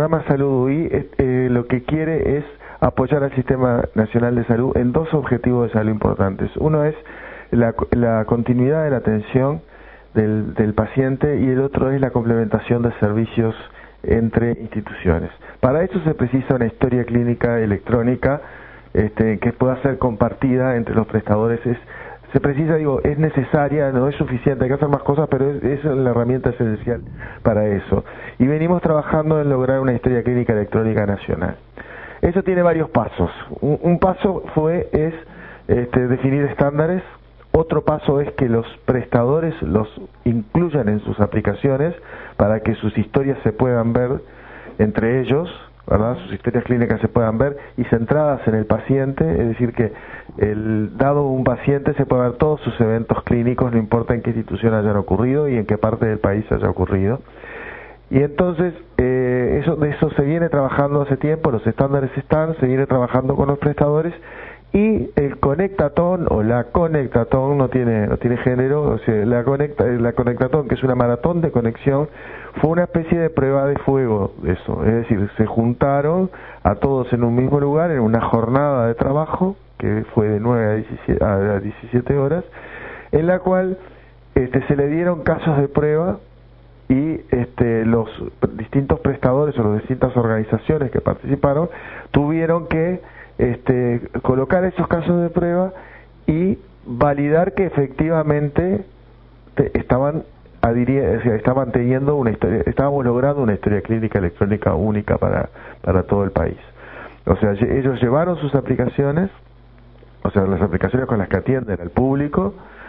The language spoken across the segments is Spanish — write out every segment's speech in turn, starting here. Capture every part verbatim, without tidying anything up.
programa Salud U I eh, eh, lo que quiere es apoyar al Sistema Nacional de Salud en dos objetivos de salud importantes. Uno es la, la continuidad de la atención del, del paciente y el otro es la complementación de servicios entre instituciones. Para eso se precisa una historia clínica electrónica este, que pueda ser compartida entre los prestadores. Es, se precisa, digo, es necesaria, no es suficiente, hay que hacer más cosas, pero es, es la herramienta esencial para eso. Y venimos trabajando en lograr una historia clínica electrónica nacional. Eso tiene varios pasos. Un, un paso fue es este, definir estándares. Otro paso es que los prestadores los incluyan en sus aplicaciones para que sus historias se puedan ver entre ellos, ¿verdad? Sus historias clínicas se puedan ver y centradas en el paciente, es decir que el dado un paciente se puede ver todos sus eventos clínicos, no importa en qué institución hayan ocurrido y en qué parte del país haya ocurrido. Y entonces eh, eso de eso se viene trabajando hace tiempo, los estándares están, se viene trabajando con los prestadores. Y el Conectatón o la Conectatón no tiene no tiene género, o sea, la conecta la Conectatón, que es una maratón de conexión, fue una especie de prueba de fuego de eso, es decir, se juntaron a todos en un mismo lugar en una jornada de trabajo que fue de nueve a diecisiete horas, en la cual este se le dieron casos de prueba y este los distintos prestadores o las distintas organizaciones que participaron tuvieron que Este, colocar esos casos de prueba y validar que efectivamente te, estaban adhiriendo, o sea, estaban teniendo una historia, estábamos logrando una historia clínica electrónica única para para todo el país. O sea, ellos llevaron sus aplicaciones, o sea, las aplicaciones con las que atienden al público,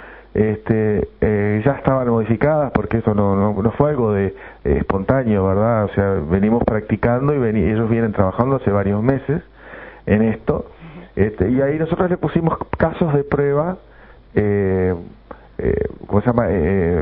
este, eh, ya estaban modificadas porque eso no no, no fue algo de eh, espontáneo, ¿verdad? O sea, venimos practicando y ven, ellos vienen trabajando hace varios meses en esto, este, y ahí nosotros le pusimos casos de prueba, eh, eh, ¿cómo se llama? Eh,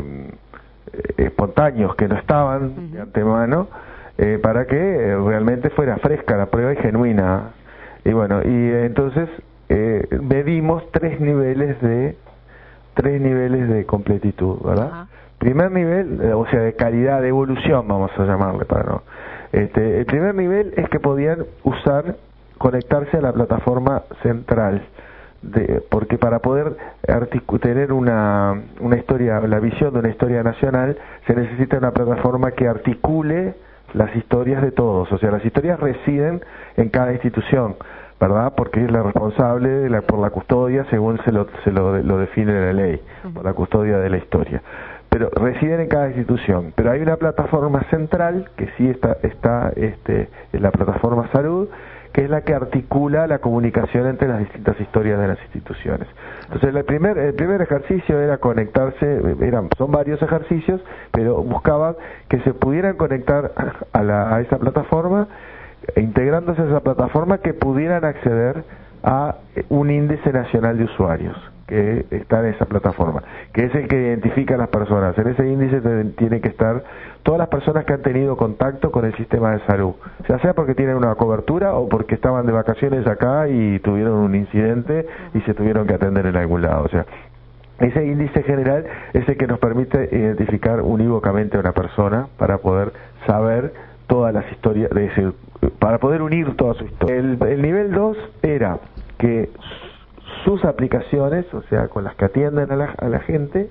eh, espontáneos que no estaban uh-huh. de antemano, eh, para que eh, realmente fuera fresca la prueba y genuina. Y bueno, y eh, entonces eh, medimos tres niveles de tres niveles de completitud, ¿verdad? Uh-huh. Primer nivel, eh, o sea, de calidad, de evolución, vamos a llamarle para no. Este, el primer nivel es que podían usar conectarse a la plataforma central, de, porque para poder tener una, una historia, la visión de una historia nacional, se necesita una plataforma que articule las historias de todos, o sea, las historias residen en cada institución, ¿verdad? Porque es la responsable de la, por la custodia, según se lo, se lo, lo define la ley, por la custodia de la historia. Pero residen en cada institución. Pero hay una plataforma central, que sí está, está este, en la plataforma Salud, que es la que articula la comunicación entre las distintas historias de las instituciones. Entonces el primer, el primer ejercicio era conectarse, eran, son varios ejercicios, pero buscaban que se pudieran conectar a, la, a esa plataforma, integrándose a esa plataforma, que pudieran acceder a un índice nacional de usuarios que está en esa plataforma, que es el que identifica a las personas. En ese índice tienen que estar todas las personas que han tenido contacto con el sistema de salud, ya sea porque tienen una cobertura o porque estaban de vacaciones acá y tuvieron un incidente y se tuvieron que atender en algún lado. O sea, ese índice general es el que nos permite identificar unívocamente a una persona para poder saber todas las historias, de ese, para poder unir toda su historia. El, el nivel dos era que sus aplicaciones, o sea, con las que atienden a la, a la gente,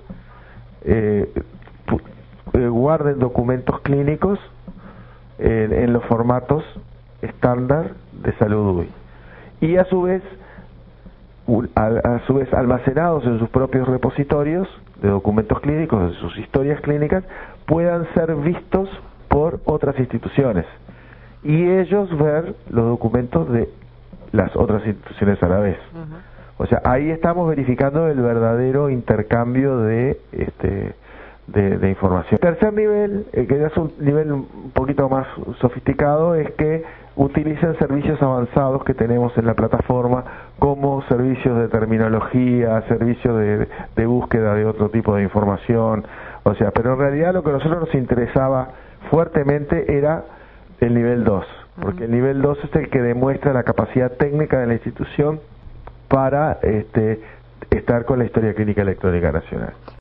eh, eh, guarden documentos clínicos en, en los formatos estándar de Salud U I y a su vez a, a su vez almacenados en sus propios repositorios de documentos clínicos, de sus historias clínicas, puedan ser vistos por otras instituciones y ellos ver los documentos de las otras instituciones a la vez. Uh-huh. O sea, ahí estamos verificando el verdadero intercambio de este de, de información. El tercer nivel, eh, que ya es un nivel un poquito más sofisticado, es que utilicen servicios avanzados que tenemos en la plataforma, como servicios de terminología, servicios de, de búsqueda de otro tipo de información. O sea, pero en realidad lo que a nosotros nos interesaba fuertemente era el nivel dos, porque el nivel dos es el que demuestra la capacidad técnica de la institución para este, estar con la historia clínica electrónica nacional.